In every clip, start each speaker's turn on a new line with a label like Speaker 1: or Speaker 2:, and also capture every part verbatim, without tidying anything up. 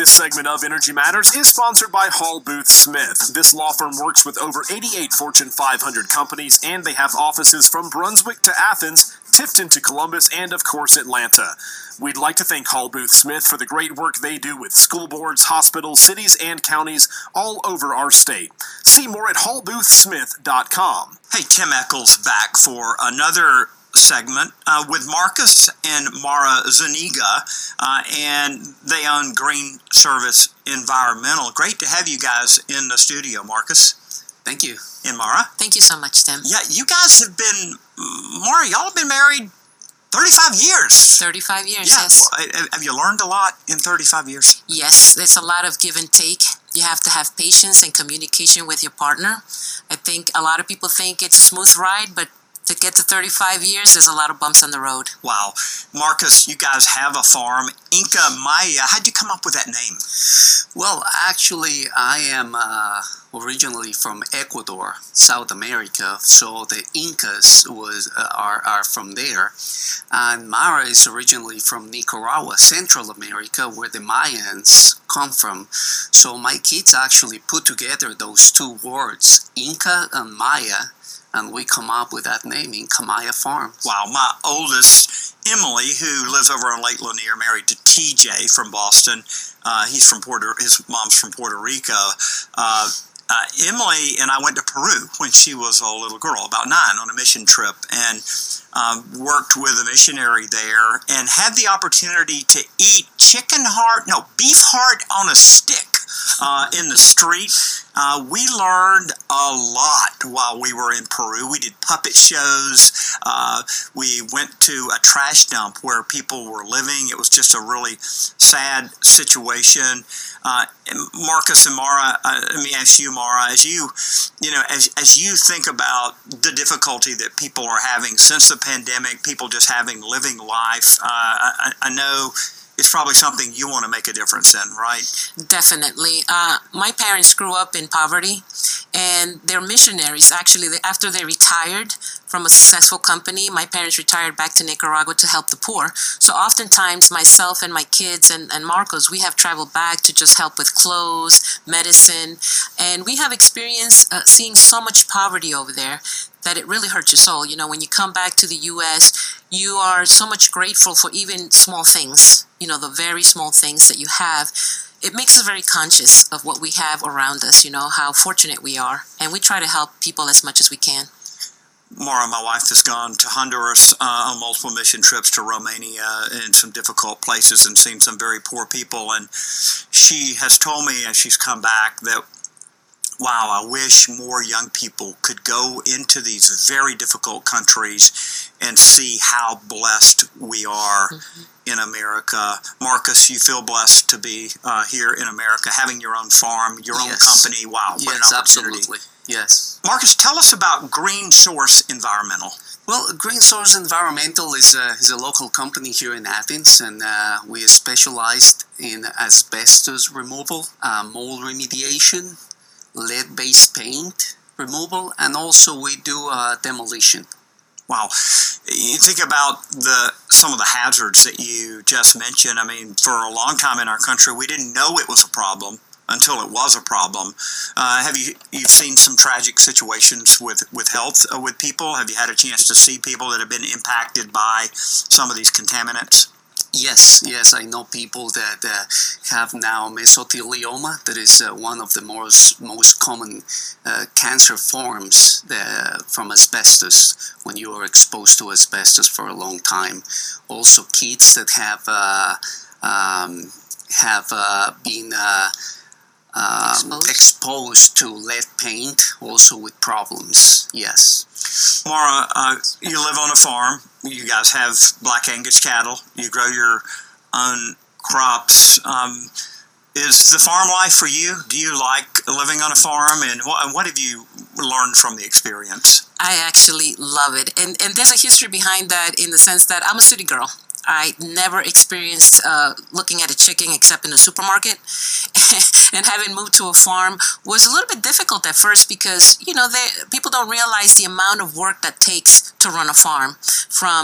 Speaker 1: This segment of Energy Matters is sponsored by Hall Booth Smith. This law firm works with over eighty-eight Fortune five hundred companies, and they have offices from Brunswick to Athens, Tifton to Columbus, and of course Atlanta. We'd like to thank Hall Booth Smith for the great work they do with school boards, hospitals, cities, and counties all over our state. See more at hall booth smith dot com.
Speaker 2: Hey, Tim Eccles back for another segment uh, with Marcus and Mara Zuniga, uh, and they own Green Service Environmental. Great to have you guys in the studio, Marcus.
Speaker 3: Thank you.
Speaker 2: And Mara?
Speaker 4: Thank you so much, Tim.
Speaker 2: Yeah, you guys have been, Mara, y'all have been married thirty-five years.
Speaker 4: thirty-five years,
Speaker 2: yeah.
Speaker 4: yes.
Speaker 2: Have you learned a lot in thirty-five years?
Speaker 4: Yes, there's a lot of give and take. You have to have patience and communication with your partner. I think a lot of people think it's a smooth ride, but to get to thirty-five years, there's a lot of bumps on the road.
Speaker 2: Wow. Marcus, you guys have a farm. Inca Maya, how'd you come up with that name?
Speaker 3: Well, actually, I am uh, originally from Ecuador, South America, so the Incas was uh, are, are from there. And Mara is originally from Nicaragua, Central America, where the Mayans come from. So my kids actually put together those two words, Inca and Maya, and we come up with that name, Inca Maya Farms.
Speaker 2: Wow. My oldest, Emily, who lives over in Lake Lanier, married to T J from Boston. Uh, he's from Puerto, his mom's from Puerto Rico. Uh, uh, Emily and I went to Peru when she was a little girl, about nine, on a mission trip, and um, worked with a missionary there and had the opportunity to eat chicken heart, no, beef heart on a stick uh, in the street. Uh, we learned a lot while we were in Peru. We did puppet shows. Uh, we went to a trash dump where people were living. It was just a really sad situation. Uh, Marcus and Mara, uh, let me ask you, Mara, as you, you know, as as you think about the difficulty that people are having since the pandemic, people just having living life, uh, I, I know it's probably something you want to make a difference in, right?
Speaker 4: Definitely. Uh, my parents grew up in poverty, and they're missionaries. Actually, they, after they retired from a successful company, my parents retired back to Nicaragua to help the poor. So oftentimes, myself and my kids and, and Marcos, we have traveled back to just help with clothes, medicine, and we have experienced uh, seeing so much poverty over there that it really hurts your soul. You know, when you come back to the U S, you are so much grateful for even small things, you know, the very small things that you have. It makes us very conscious of what we have around us, you know, how fortunate we are. And we try to help people as much as we can.
Speaker 2: Mara, my wife, has gone to Honduras uh, on multiple mission trips to Romania and some difficult places and seen some very poor people. And she has told me as she's come back that, wow, I wish more young people could go into these very difficult countries and see how blessed we are mm-hmm. in America. Marcus, you feel blessed to be uh, here in America, having your own farm, your
Speaker 3: yes.
Speaker 2: own company. Wow, what
Speaker 3: yes,
Speaker 2: an opportunity.
Speaker 3: Absolutely. Yes.
Speaker 2: Marcus, tell us about Green Source Environmental.
Speaker 3: Well, Green Source Environmental is a, is a local company here in Athens, and uh, we are specialized in asbestos removal, uh, mold remediation, lead-based paint removal, and also we do uh, demolition.
Speaker 2: Wow. You think about the some of the hazards that you just mentioned. I mean, for a long time in our country, we didn't know it was a problem until it was a problem. Uh, have you you've seen some tragic situations with, with health uh, with people? Have you had a chance to see people that have been impacted by some of these contaminants?
Speaker 3: Yes, yes, I know people that uh, have now mesothelioma. That is uh, one of the most most common uh, cancer forms that, from asbestos when you are exposed to asbestos for a long time. Also, kids that have uh, um, have uh, been uh, um,
Speaker 4: exposed.
Speaker 3: exposed to lead paint, also with problems. Yes.
Speaker 2: Mara, uh, you live on a farm. You guys have Black Angus cattle. You grow your own crops. Um, is the farm life for you? Do you like living on a farm? And what, what have you learned from the experience?
Speaker 4: I actually love it. And, and there's a history behind that in the sense that I'm a city girl. I never experienced uh, looking at a chicken except in the supermarket. And having moved to a farm was a little bit difficult at first because, you know, they, people don't realize the amount of work that takes to run a farm, from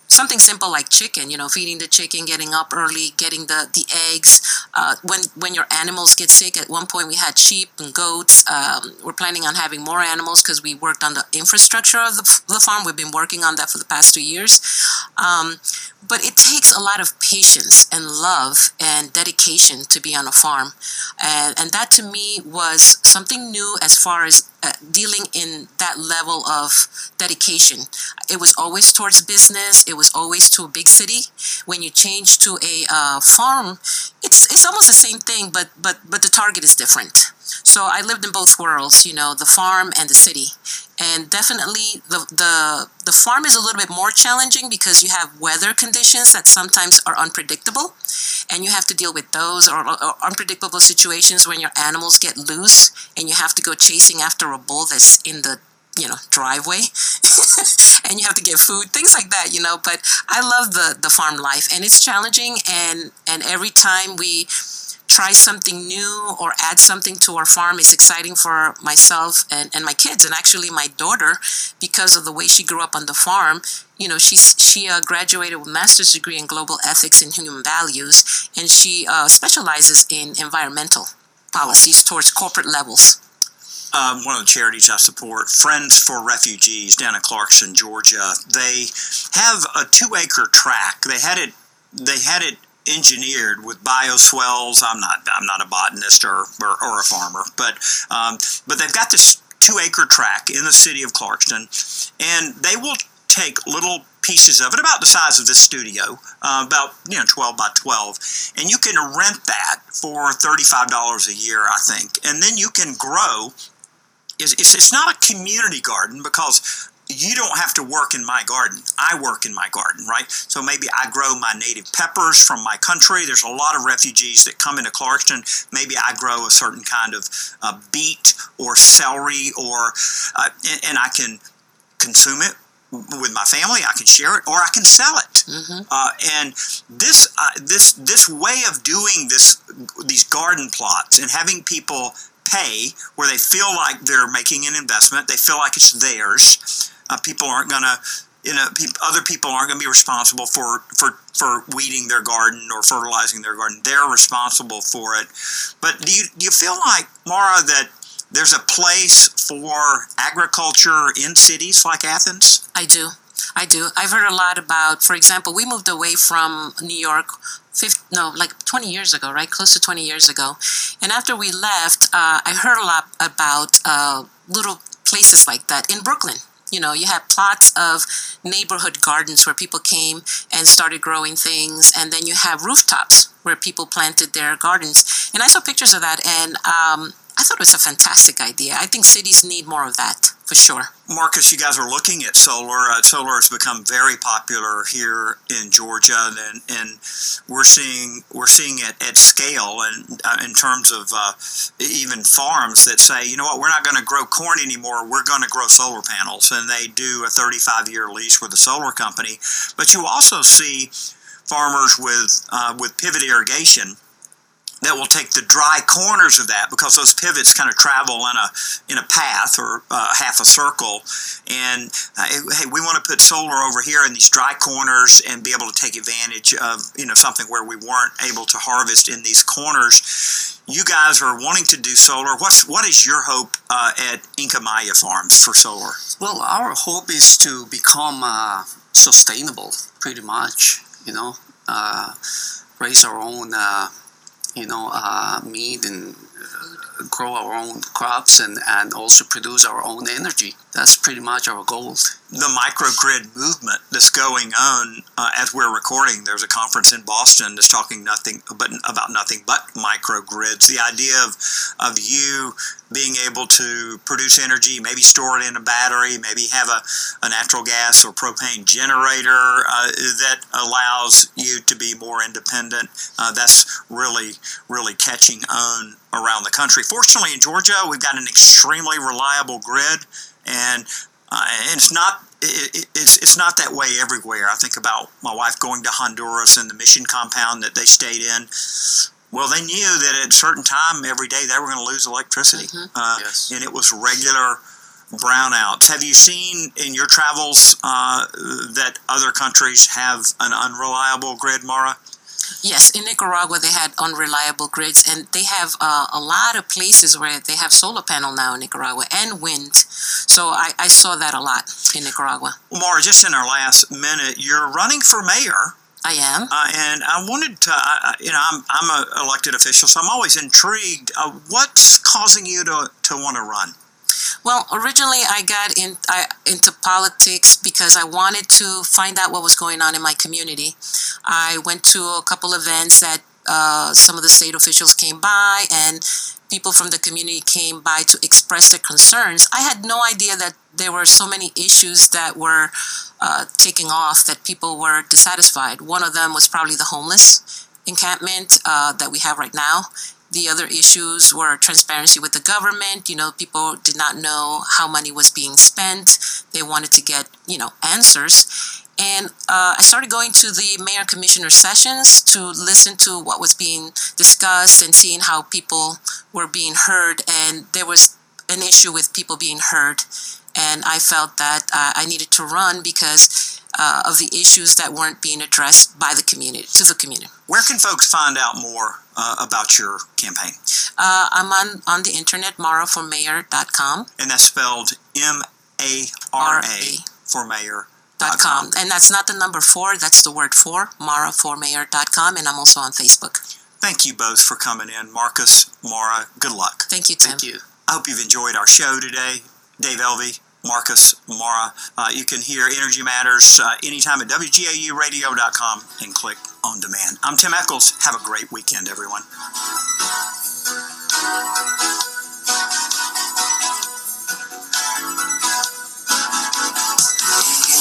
Speaker 4: something simple like chicken, you know, feeding the chicken, getting up early, getting the, the eggs. Uh, when when your animals get sick, at one point we had sheep and goats. Um, we're planning on having more animals because we worked on the infrastructure of the, the farm. We've been working on that for the past two years. Um, but it takes a lot of patience and love and dedication to be on a farm. And, and that to me was something new as far as uh, dealing in that level of dedication. It was always towards business. It was always to a big city. When you change to a uh, farm, it's it's almost the same thing, but but but the target is different. So I lived in both worlds, you know, the farm and the city. And definitely the, the the farm is a little bit more challenging because you have weather conditions that sometimes are unpredictable, and you have to deal with those, or, or unpredictable situations when your animals get loose and you have to go chasing after a bull that's in the, you know, driveway and you have to get food, things like that, you know. But I love the the farm life, and it's challenging, and and every time we try something new or add something to our farm, it's exciting for myself and, and my kids, and actually my daughter, because of the way she grew up on the farm. You know, she's she uh, graduated with a master's degree in global ethics and human values, and she uh, specializes in environmental policies towards corporate levels.
Speaker 2: Um, one of the charities I support, Friends for Refugees, down in Clarkston, Georgia, they have a two-acre tract. They had it. They had it engineered with bioswales. I'm not. I'm not a botanist or or, or a farmer, but um, but they've got this two-acre tract in the city of Clarkston, and they will take little pieces of it, about the size of this studio, uh, about you know twelve by twelve, and you can rent that for thirty-five dollars a year, I think, and then you can grow. It's, it's not a community garden because you don't have to work in my garden. I work in my garden, right? So maybe I grow my native peppers from my country. There's a lot of refugees that come into Clarkston. Maybe I grow a certain kind of uh, beet or celery, or uh, and, and I can consume it with my family. I can share it, or I can sell it. Mm-hmm. Uh, and this uh, this this way of doing this, these garden plots, and having people pay where they feel like they're making an investment, they feel like it's theirs. Uh, people aren't going to, you know, pe- other people aren't going to be responsible for, for, for weeding their garden or fertilizing their garden. They're responsible for it. But do you, do you feel like, Mara, that there's a place for agriculture in cities like Athens?
Speaker 4: I do. I do. I've heard a lot about, for example, we moved away from New York, fifty, no, like twenty years ago, right? Close to twenty years ago. And after we left, uh, I heard a lot about uh, little places like that in Brooklyn. You know, you had plots of neighborhood gardens where people came and started growing things. And then you have rooftops where people planted their gardens. And I saw pictures of that, and um, I thought it was a fantastic idea. I think cities need more of that, for sure.
Speaker 2: Marcus, you guys are looking at solar. Uh, solar has become very popular here in Georgia, and, and we're seeing we're seeing it at scale, and uh, in terms of uh, even farms that say, you know what, we're not going to grow corn anymore. We're going to grow solar panels, and they do a thirty-five year lease with a solar company. But you also see farmers with uh, with pivot irrigation that will take the dry corners of that, because those pivots kind of travel in a in a path or uh, half a circle, and uh, hey, we want to put solar over here in these dry corners and be able to take advantage of, you know, something where we weren't able to harvest in these corners. You guys are wanting to do solar. What's what is your hope uh, at Inca Maya Farms for solar?
Speaker 3: Well, our hope is to become uh, sustainable, pretty much. You know, uh, raise our own. Uh, you know, uh, meat, and uh, grow our own crops, and, and also produce our own energy. That's pretty much our goal.
Speaker 2: The microgrid movement that's going on uh, as we're recording, there's a conference in Boston that's talking nothing but about nothing but microgrids. The idea of of you being able to produce energy, maybe store it in a battery, maybe have a, a natural gas or propane generator uh, that allows you to be more independent. Uh, that's really, really catching on around the country. Fortunately, in Georgia, we've got an extremely reliable grid, and uh, and it's not it, it's it's not that way everywhere. I think about my wife going to Honduras and the mission compound that they stayed in. Well, they knew that at a certain time every day they were going to lose electricity, mm-hmm. uh, yes. and it was regular brownouts. Have you seen in your travels uh, that other countries have an unreliable grid, Mara?
Speaker 4: Yes, in Nicaragua they had unreliable grids, and they have uh, a lot of places where they have solar panel now in Nicaragua and wind. So I, I saw that a lot in Nicaragua.
Speaker 2: Well, Mara, just in our last minute, you're running for mayor.
Speaker 4: I am.
Speaker 2: Uh, and I wanted to, uh, you know, I'm I'm an elected official, so I'm always intrigued. Uh, what's causing you to, to want to run?
Speaker 4: Well, originally I got in, I, into politics because I wanted to find out what was going on in my community. I went to a couple events that uh, some of the state officials came by, and people from the community came by to express their concerns. I had no idea that there were so many issues that were uh, taking off, that people were dissatisfied. One of them was probably the homeless encampment uh, that we have right now. The other issues were transparency with the government. You know, people did not know how money was being spent. They wanted to get, you know, answers. And uh, I started going to the mayor commissioner sessions to listen to what was being discussed and seeing how people were being heard. And there was an issue with people being heard. And I felt that uh, I needed to run because uh, of the issues that weren't being addressed by the community, to the community.
Speaker 2: Where can folks find out more uh, about your campaign?
Speaker 4: Uh, I'm on, on the internet, mara for mayor dot com.
Speaker 2: And that's spelled M A R A for mayor.
Speaker 4: Dot com. And that's not the number four, that's the word for, mara for mayor dot com, and I'm also on Facebook.
Speaker 2: Thank you both for coming in. Marcus, Mara, good luck.
Speaker 4: Thank you, Tim.
Speaker 3: Thank you.
Speaker 2: I hope you've enjoyed our show today. Dave Elvey, Marcus, Mara. Uh, you can hear Energy Matters uh, anytime at W G A U radio dot com and click on demand. I'm Tim Eccles. Have a great weekend, everyone.